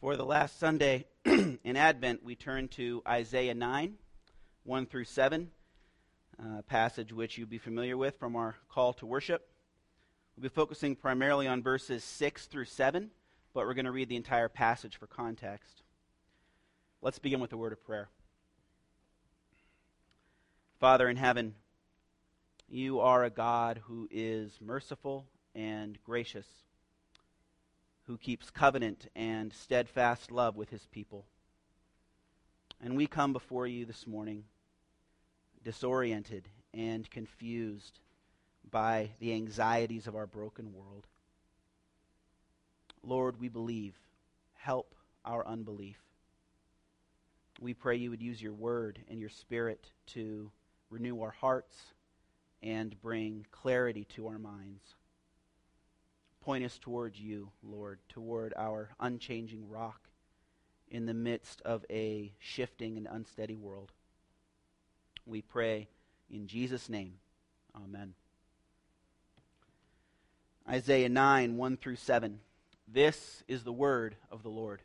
For the last Sunday in Advent, we turn to Isaiah 9, 1 through 7, a passage which you'll be familiar with from our call to worship. We'll be focusing primarily on verses 6 through 7, but we're going to read the entire passage for context. Let's begin with a word of prayer. Father in heaven, you are a God who is merciful and gracious, who keeps covenant and steadfast love with his people. And we come before you this morning disoriented and confused by the anxieties of our broken world. Lord, we believe. Help our unbelief. We pray you would use your word and your spirit to renew our hearts and bring clarity to our minds. Point us towards you, Lord, toward our unchanging rock in the midst of a shifting and unsteady world. We pray in Jesus' name. Amen. Isaiah 9, 1 through 7. This is the word of the Lord.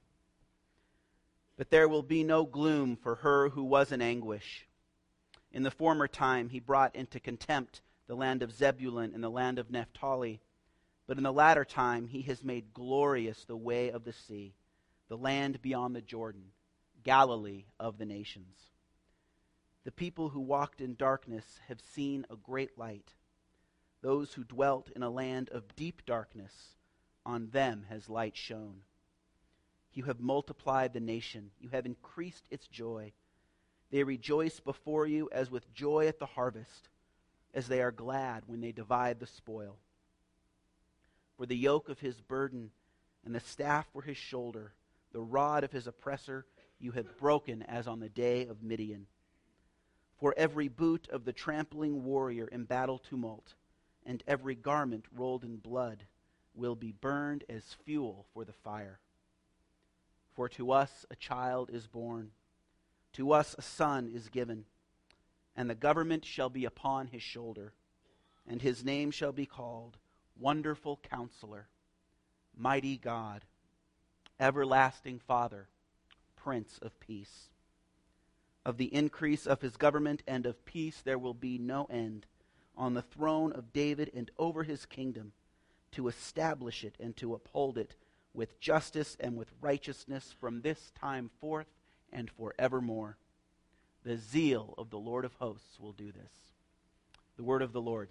But there will be no gloom for her who was in anguish. In the former time he brought into contempt the land of Zebulun and the land of Naphtali. But in the latter time he has made glorious the way of the sea, the land beyond the Jordan, Galilee of the nations. The people who walked in darkness have seen a great light. Those who dwelt in a land of deep darkness, on them has light shone. You have multiplied the nation. You have increased its joy. They rejoice before you as with joy at the harvest, as they are glad when they divide the spoil. For the yoke of his burden and the staff for his shoulder, the rod of his oppressor, you have broken as on the day of Midian. For every boot of the trampling warrior in battle tumult, and every garment rolled in blood, will be burned as fuel for the fire. For to us a child is born, to us a son is given, and the government shall be upon his shoulder, and his name shall be called Wonderful Counselor, Mighty God, Everlasting Father, Prince of Peace. Of the increase of his government and of peace there will be no end, on the throne of David and over his kingdom, to establish it and to uphold it with justice and with righteousness from this time forth and forevermore. The zeal of the Lord of hosts will do this. The word of the Lord.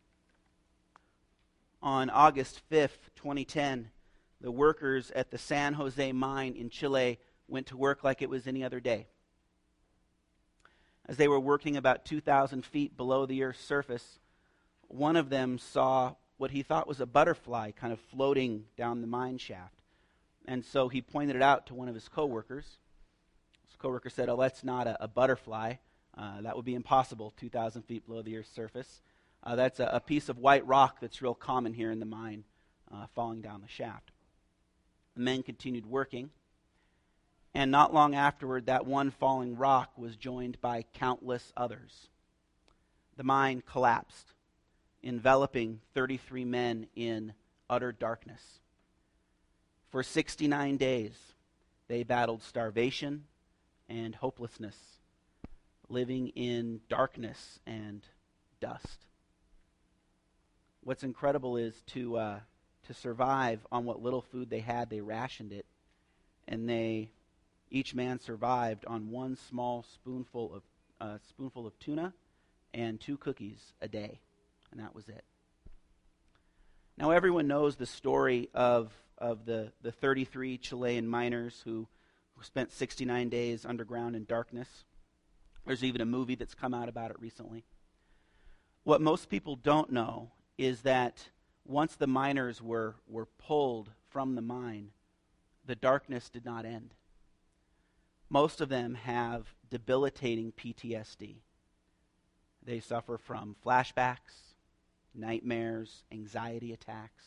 On August 5th, 2010, the workers at the San Jose mine in Chile went to work like it was any other day. As they were working about 2,000 feet below the Earth's surface, one of them saw what he thought was a butterfly kind of floating down the mine shaft. And so he pointed it out to one of his coworkers. His coworker said, "Oh, that's not a butterfly. That would be impossible 2,000 feet below the Earth's surface. That's a piece of white rock that's real common here in the mine, falling down the shaft." The men continued working, and not long afterward, that one falling rock was joined by countless others. The mine collapsed, enveloping 33 men in utter darkness. For 69 days, they battled starvation and hopelessness, living in darkness and dust. What's incredible is to survive on what little food they had, they rationed it, and each man survived on one small spoonful of tuna and 2 cookies a day, and that was it. Now everyone knows the story of the 33 Chilean miners who spent 69 days underground in darkness. There's even a movie that's come out about it recently. What most people don't know is that once the miners were pulled from the mine, the darkness did not end. Most of them have debilitating PTSD. They suffer from flashbacks, nightmares, anxiety attacks.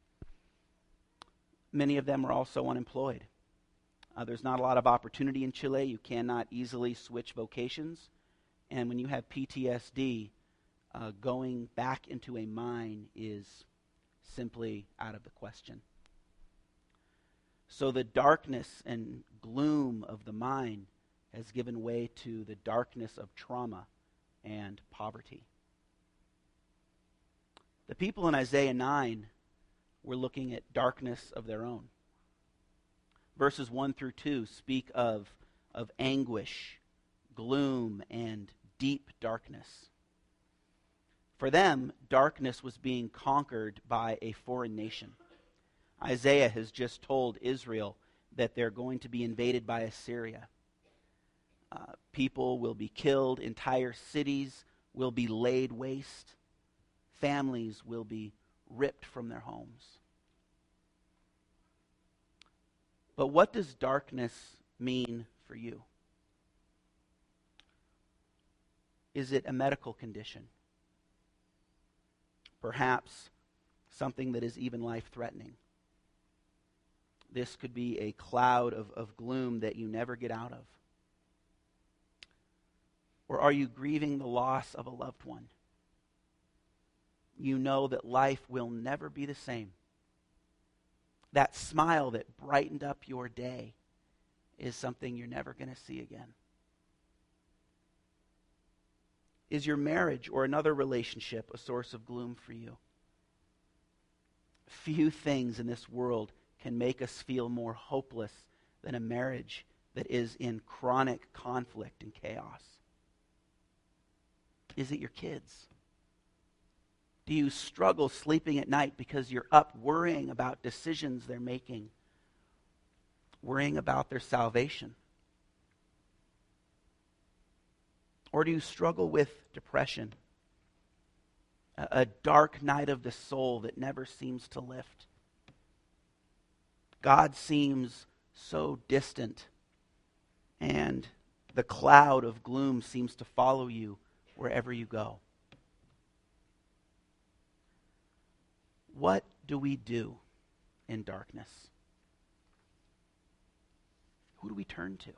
Many of them are also unemployed. There's not a lot of opportunity in Chile. You cannot easily switch vocations. And when you have PTSD, going back into a mine is simply out of the question. So the darkness and gloom of the mind has given way to the darkness of trauma and poverty. The people in Isaiah 9 were looking at darkness of their own. Verses 1 through 2 speak of anguish, gloom, and deep darkness. For them, darkness was being conquered by a foreign nation. Isaiah has just told Israel that they're going to be invaded by Assyria. People will be killed, entire cities will be laid waste, families will be ripped from their homes. But what does darkness mean for you? Is it a medical condition? Perhaps something that is even life-threatening. This could be a cloud of gloom that you never get out of. Or are you grieving the loss of a loved one? You know that life will never be the same. That smile that brightened up your day is something you're never going to see again. Is your marriage or another relationship a source of gloom for you? Few things in this world can make us feel more hopeless than a marriage that is in chronic conflict and chaos. Is it your kids? Do you struggle sleeping at night because you're up worrying about decisions they're making, worrying about their salvation? Or do you struggle with depression, a dark night of the soul that never seems to lift? God seems so distant, and the cloud of gloom seems to follow you wherever you go. What do we do in darkness? Who do we turn to?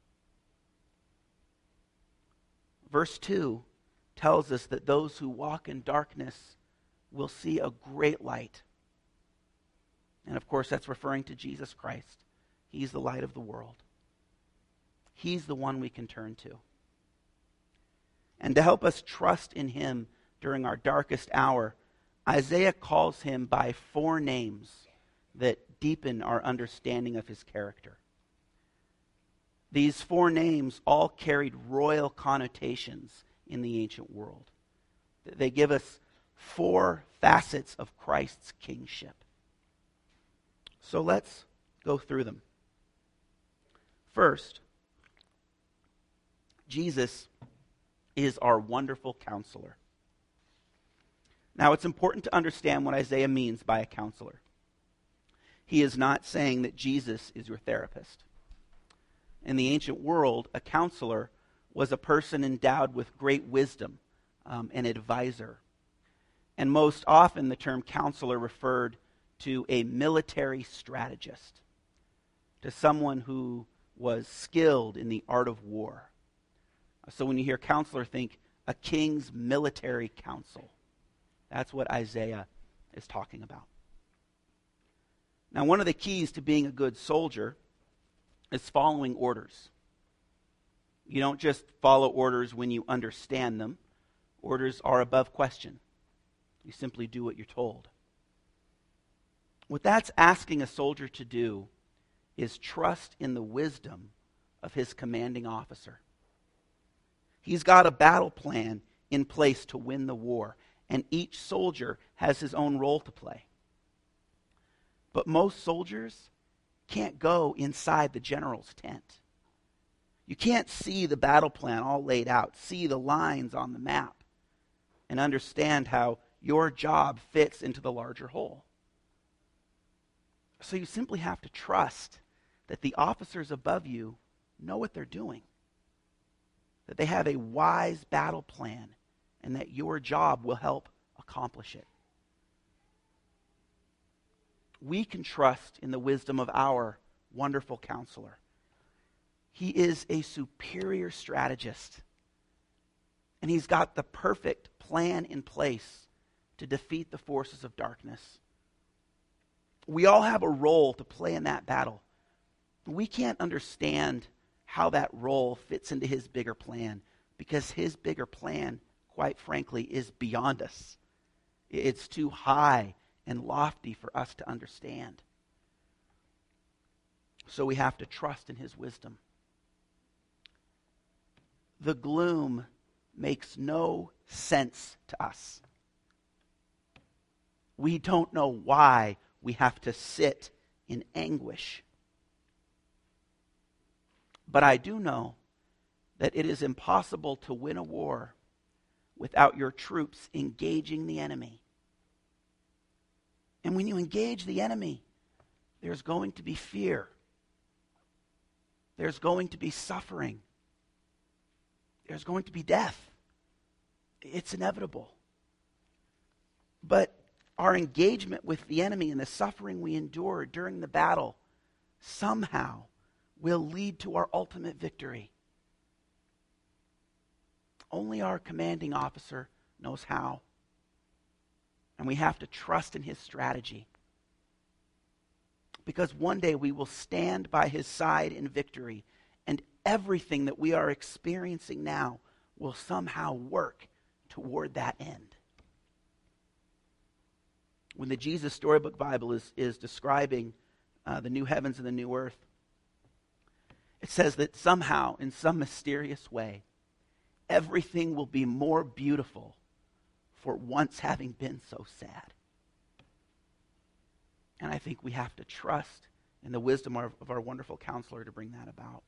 Verse 2 tells us that those who walk in darkness will see a great light. And of course, that's referring to Jesus Christ. He's the light of the world. He's the one we can turn to. And to help us trust in him during our darkest hour, Isaiah calls him by 4 names that deepen our understanding of his character. These 4 names all carried royal connotations in the ancient world. They give us 4 facets of Christ's kingship. So let's go through them. First, Jesus is our wonderful counselor. Now, it's important to understand what Isaiah means by a counselor. He is not saying that Jesus is your therapist. In the ancient world, a counselor was a person endowed with great wisdom, an advisor. And most often the term counselor referred to a military strategist, to someone who was skilled in the art of war. So when you hear counselor, think a king's military council. That's what Isaiah is talking about. Now, one of the keys to being a good soldier is following orders. You don't just follow orders when you understand them. Orders are above question. You simply do what you're told. What that's asking a soldier to do is trust in the wisdom of his commanding officer. He's got a battle plan in place to win the war, and each soldier has his own role to play. But most soldiers can't go inside the general's tent. You can't see the battle plan all laid out, see the lines on the map, and understand how your job fits into the larger whole. So you simply have to trust that the officers above you know what they're doing, that they have a wise battle plan, and that your job will help accomplish it. We can trust in the wisdom of our wonderful counselor. He is a superior strategist, and he's got the perfect plan in place to defeat the forces of darkness. We all have a role to play in that battle. We can't understand how that role fits into his bigger plan, because his bigger plan, quite frankly, is beyond us. It's too high and lofty for us to understand. So we have to trust in his wisdom. The gloom makes no sense to us. We don't know why we have to sit in anguish. But I do know that it is impossible to win a war without your troops engaging the enemy. And when you engage the enemy, there's going to be fear. There's going to be suffering. There's going to be death. It's inevitable. But our engagement with the enemy and the suffering we endure during the battle somehow will lead to our ultimate victory. Only our commanding officer knows how. And we have to trust in his strategy. Because one day we will stand by his side in victory, and everything that we are experiencing now will somehow work toward that end. When the Jesus Storybook Bible is describing the new heavens and the new earth, it says that somehow, in some mysterious way, everything will be more beautiful for once having been so sad. And I think we have to trust in the wisdom of our wonderful counselor to bring that about.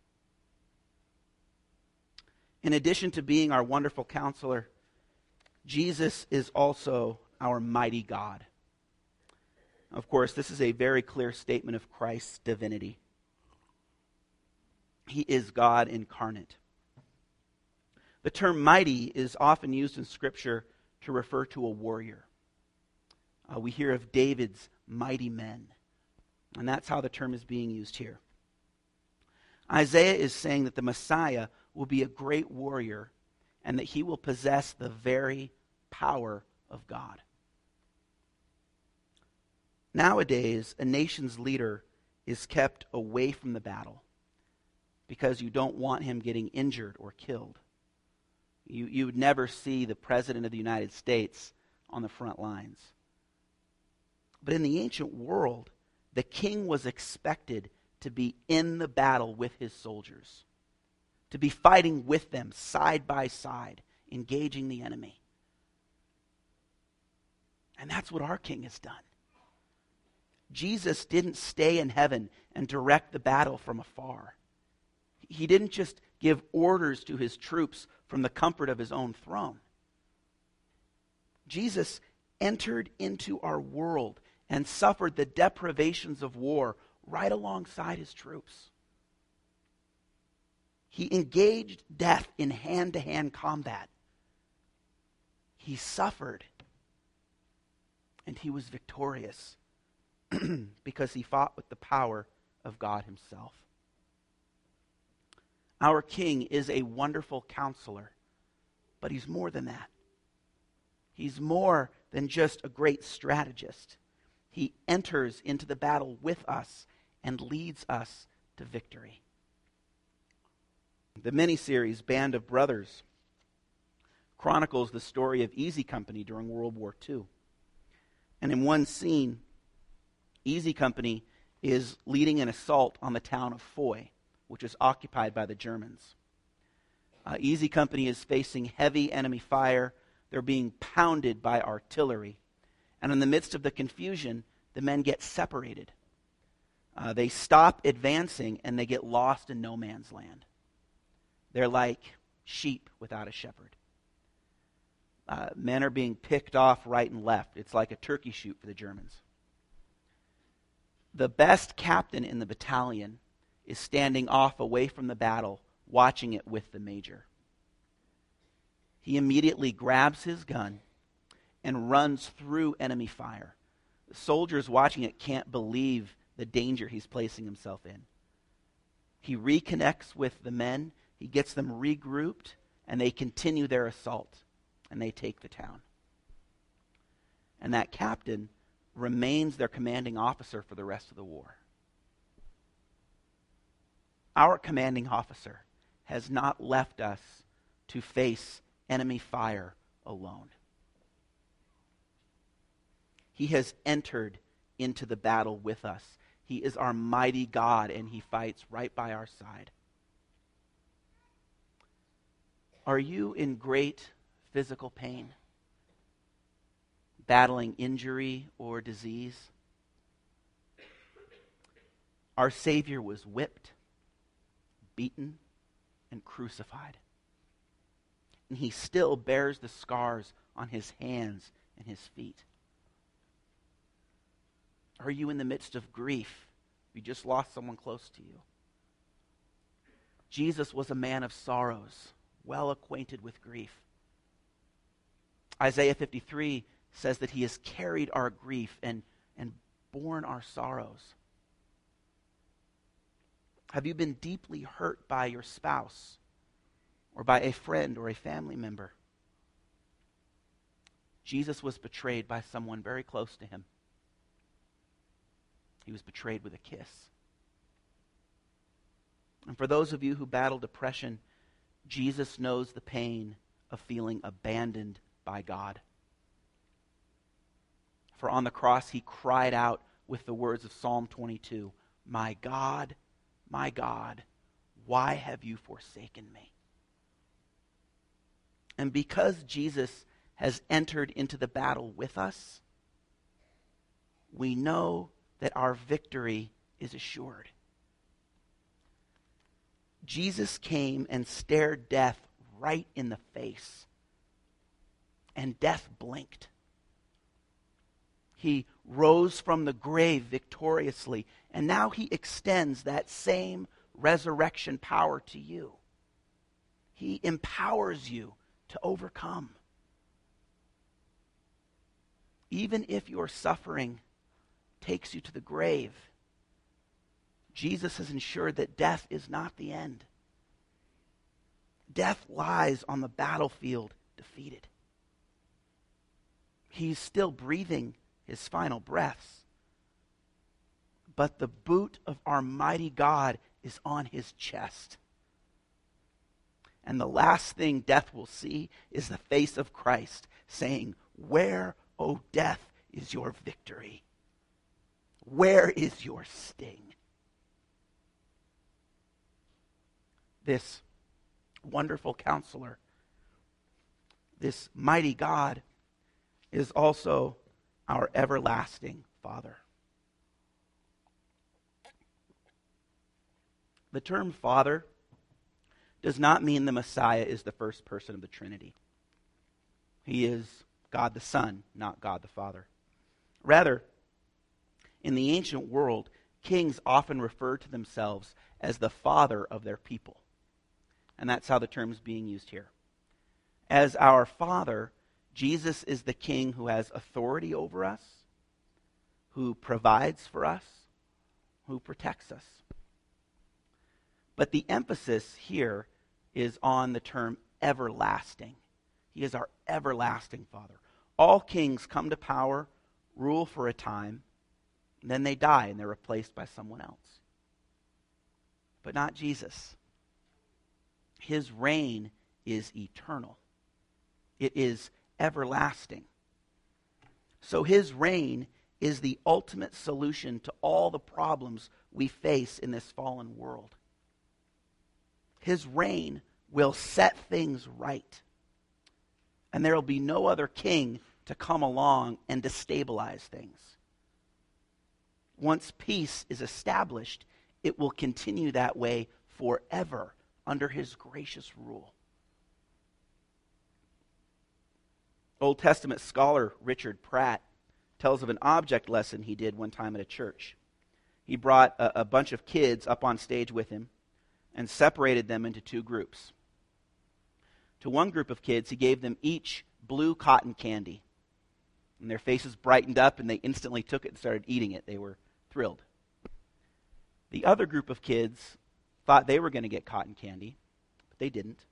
In addition to being our wonderful counselor, Jesus is also our mighty God. Of course, this is a very clear statement of Christ's divinity. He is God incarnate. The term mighty is often used in Scripture to refer to a warrior. We hear of David's mighty men, and that's how the term is being used here. Isaiah is saying that the Messiah will be a great warrior and that he will possess the very power of God. Nowadays, a nation's leader is kept away from the battle because you don't want him getting injured or killed. You would never see the President of the United States on the front lines. But in the ancient world, the king was expected to be in the battle with his soldiers, to be fighting with them side by side, engaging the enemy. And that's what our king has done. Jesus didn't stay in heaven and direct the battle from afar. He didn't just give orders to his troops from the comfort of his own throne. Jesus entered into our world and suffered the deprivations of war right alongside his troops. He engaged death in hand-to-hand combat. He suffered, and he was victorious because he fought with the power of God himself. Our King is a wonderful counselor, but he's more than that. He's more than just a great strategist. He enters into the battle with us and leads us to victory. The miniseries Band of Brothers chronicles the story of Easy Company during World War II. And in one scene, Easy Company is leading an assault on the town of Foy, which is occupied by the Germans. Easy Company is facing heavy enemy fire. They're being pounded by artillery. And in the midst of the confusion, the men get separated. They stop advancing and they get lost in no man's land. They're like sheep without a shepherd. Men are being picked off right and left. It's like a turkey shoot for the Germans. The best captain in the battalion is standing off away from the battle, watching it with the major. He immediately grabs his gun and runs through enemy fire. The soldiers watching it can't believe the danger he's placing himself in. He reconnects with the men, he gets them regrouped, and they continue their assault, and they take the town. And that captain remains their commanding officer for the rest of the war. Our commanding officer has not left us to face enemy fire alone. He has entered into the battle with us. He is our mighty God, and he fights right by our side. Are you in great physical pain? Battling injury or disease? Our Savior was whipped, beaten, and crucified. And he still bears the scars on his hands and his feet. Are you in the midst of grief? You just lost someone close to you. Jesus was a man of sorrows, well acquainted with grief. Isaiah 53 says that he has carried our grief and borne our sorrows. Have you been deeply hurt by your spouse or by a friend or a family member? Jesus was betrayed by someone very close to him. He was betrayed with a kiss. And for those of you who battle depression, Jesus knows the pain of feeling abandoned by God. For on the cross, he cried out with the words of Psalm 22, my God, why have you forsaken me?" And because Jesus has entered into the battle with us, we know that our victory is assured. Jesus came and stared death right in the face, and death blinked. He rose from the grave victoriously, and now he extends that same resurrection power to you. He empowers you to overcome. Even if your suffering takes you to the grave, Jesus has ensured that death is not the end. Death lies on the battlefield defeated. He's still breathing his final breaths, but the boot of our mighty God is on his chest. And the last thing death will see is the face of Christ saying, "Where, O death, is your victory? Where is your sting?" This wonderful counselor, this mighty God, is also our everlasting Father. The term Father does not mean the Messiah is the first person of the Trinity. He is God the Son, not God the Father. Rather, in the ancient world, kings often referred to themselves as the father of their people. And that's how the term is being used here. As our Father, Jesus is the king who has authority over us, who provides for us, who protects us. But the emphasis here is on the term everlasting. He is our everlasting Father. All kings come to power, rule for a time, and then they die and they're replaced by someone else. But not Jesus. His reign is eternal. It is everlasting. So his reign is the ultimate solution to all the problems we face in this fallen world. His reign will set things right. And there will be no other king to come along and destabilize things. Once peace is established, it will continue that way forever under his gracious rule. Old Testament scholar Richard Pratt tells of an object lesson he did one time at a church. He brought a bunch of kids up on stage with him and separated them into two groups. To one group of kids, he gave them each blue cotton candy. And their faces brightened up and they instantly took it and started eating it. They were thrilled. The other group of kids thought they were going to get cotton candy, but they didn't.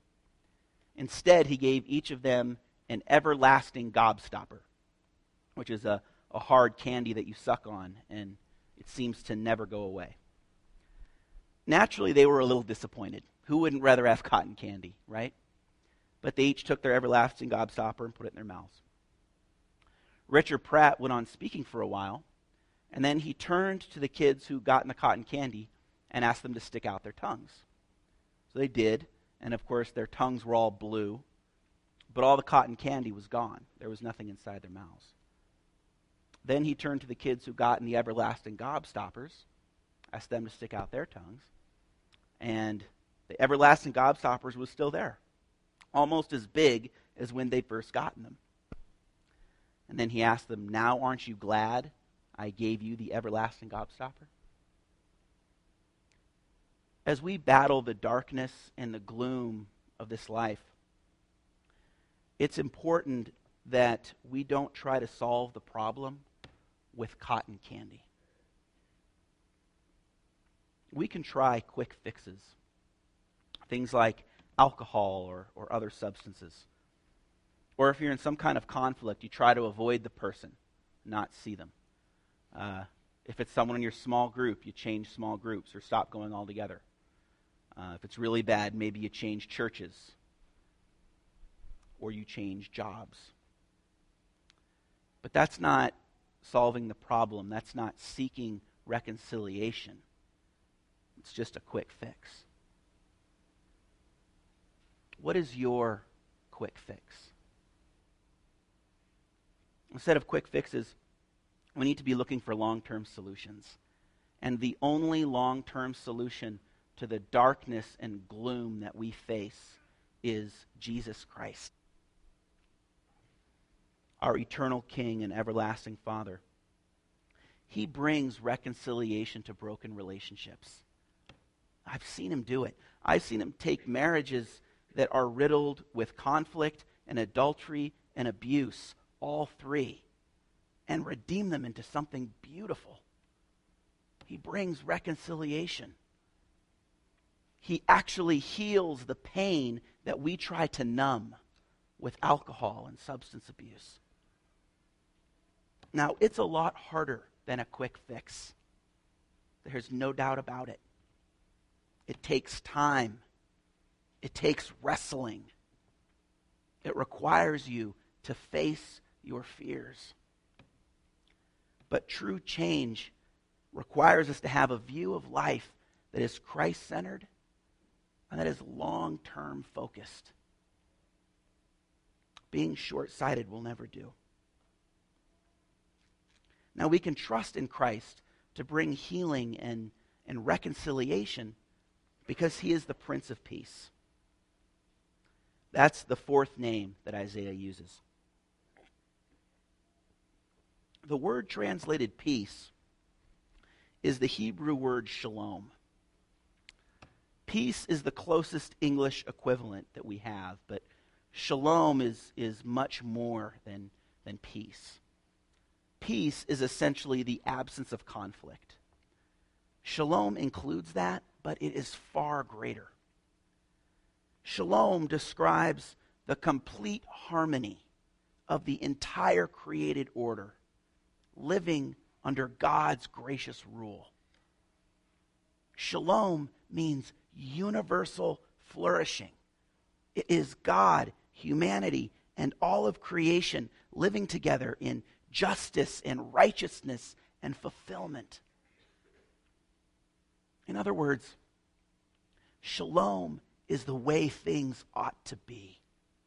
Instead, he gave each of them an everlasting gobstopper, which is a a hard candy that you suck on, and it seems to never go away. Naturally, they were a little disappointed. Who wouldn't rather have cotton candy, right? But they each took their everlasting gobstopper and put it in their mouths. Richard Pratt went on speaking for a while, and then he turned to the kids who gotten the cotton candy and asked them to stick out their tongues. So they did, and of course their tongues were all blue, but all the cotton candy was gone. There was nothing inside their mouths. Then he turned to the kids who gotten the everlasting gobstoppers, asked them to stick out their tongues, and the everlasting gobstoppers was still there, almost as big as when they'd first gotten them. And then he asked them, "Now aren't you glad I gave you the everlasting gobstopper?" As we battle the darkness and the gloom of this life, it's important that we don't try to solve the problem with cotton candy. We can try quick fixes, things like alcohol or other substances. Or if you're in some kind of conflict, you try to avoid the person, not see them. If it's someone in your small group, you change small groups or stop going altogether. If it's really bad, maybe you change churches or you change jobs. But that's not solving the problem. That's not seeking reconciliation. It's just a quick fix. What is your quick fix? Instead of quick fixes, we need to be looking for long-term solutions. And the only long-term solution to the darkness and gloom that we face is Jesus Christ, our eternal King and everlasting Father. He brings reconciliation to broken relationships. I've seen him do it. I've seen him take marriages that are riddled with conflict and adultery and abuse, all three, and redeem them into something beautiful. He brings reconciliation. He actually heals the pain that we try to numb with alcohol and substance abuse. Now, it's a lot harder than a quick fix. There's no doubt about it. It takes time. It takes wrestling. It requires you to face your fears. But true change requires us to have a view of life that is Christ-centered and that is long-term focused. Being short-sighted will never do. Now we can trust in Christ to bring healing and reconciliation because he is the Prince of Peace. That's the fourth name that Isaiah uses. The word translated peace is the Hebrew word shalom. Peace is the closest English equivalent that we have, but shalom is much more than peace. Peace is essentially the absence of conflict. Shalom includes that, but it is far greater. Shalom describes the complete harmony of the entire created order, living under God's gracious rule. Shalom means universal flourishing. It is God, humanity, and all of creation living together in justice and righteousness and fulfillment. In other words, shalom is the way things ought to be.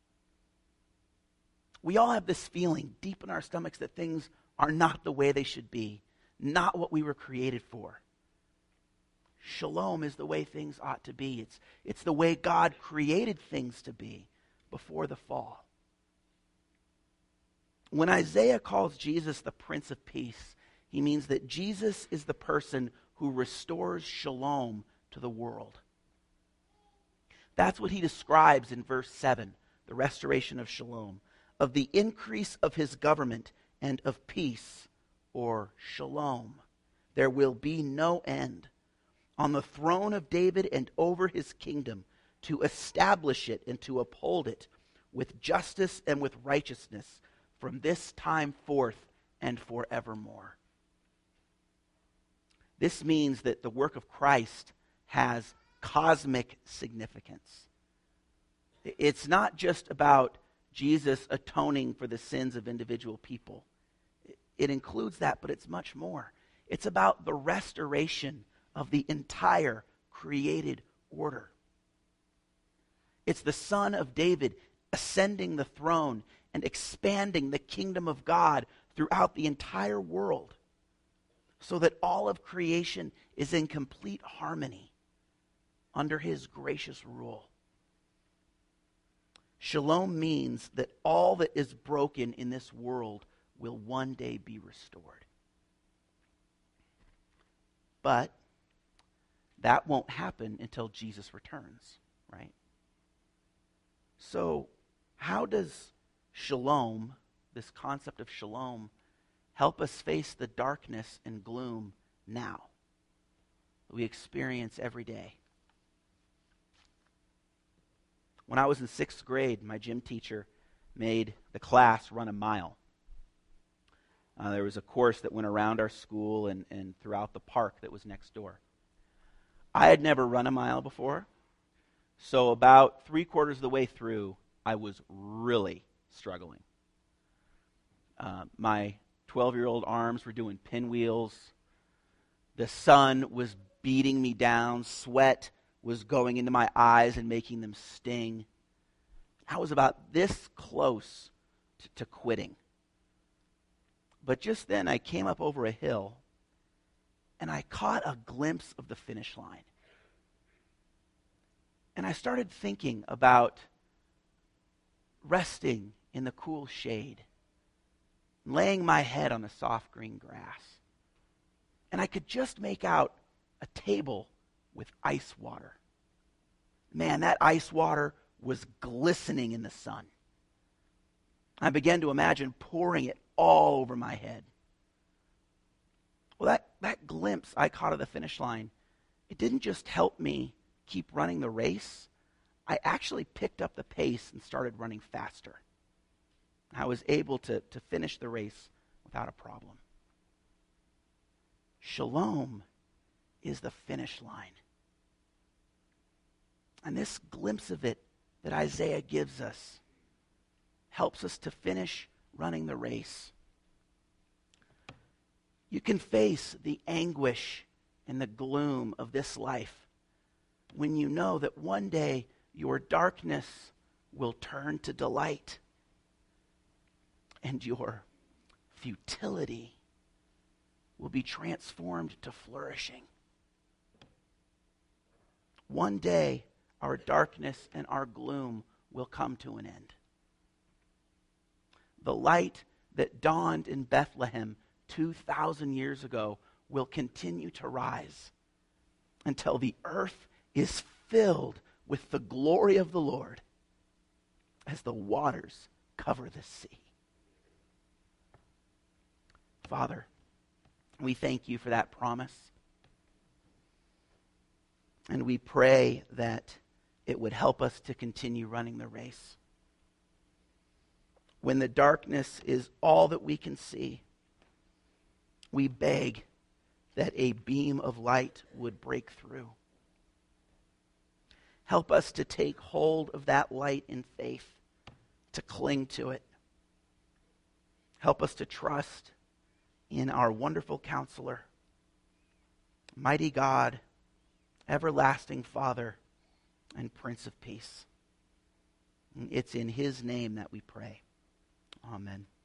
We all have this feeling deep in our stomachs that things are not the way they should be, not what we were created for. Shalom is the way things ought to be. It's the way God created things to be before the fall. When Isaiah calls Jesus the Prince of Peace, he means that Jesus is the person who restores shalom to the world. That's what he describes in verse 7, the restoration of shalom, of the increase of his government and of peace, or shalom. There will be no end on the throne of David and over his kingdom, to establish it and to uphold it with justice and with righteousness from this time forth and forevermore. This means that the work of Christ has cosmic significance. It's not just about Jesus atoning for the sins of individual people. It includes that, but it's much more. It's about the restoration of the entire created order. It's the Son of David ascending the throne and expanding the kingdom of God throughout the entire world, so that all of creation is in complete harmony under his gracious rule. Shalom means that all that is broken in this world will one day be restored. But that won't happen until Jesus returns, right? So, how does shalom, this concept of shalom, help us face the darkness and gloom now that we experience every day? When I was in 6th grade, my gym teacher made the class run a mile. There was a course that went around our school and throughout the park that was next door. I had never run a mile before, so about 3/4 of the way through, I was really struggling. My 12-year-old arms were doing pinwheels. The sun was beating me down. Sweat was going into my eyes and making them sting. I was about this close to quitting. But just then I came up over a hill and I caught a glimpse of the finish line. And I started thinking about resting in the cool shade, laying my head on the soft green grass. And I could just make out a table with ice water. Man, that ice water was glistening in the sun. I began to imagine pouring it all over my head. Well, that glimpse I caught of the finish line, it didn't just help me keep running the race. I actually picked up the pace and started running faster. I was able to finish the race without a problem. Shalom is the finish line. And this glimpse of it that Isaiah gives us helps us to finish running the race. You can face the anguish and the gloom of this life when you know that one day your darkness will turn to delight and your futility will be transformed to flourishing. One day, our darkness and our gloom will come to an end. The light that dawned in Bethlehem 2,000 years ago will continue to rise until the earth is filled with the glory of the Lord as the waters cover the sea. Father, we thank you for that promise. And we pray that it would help us to continue running the race. When the darkness is all that we can see, we beg that a beam of light would break through. Help us to take hold of that light in faith, to cling to it. Help us to trust in our wonderful Counselor, mighty God, everlasting Father, and Prince of Peace. It's in his name that we pray. Amen.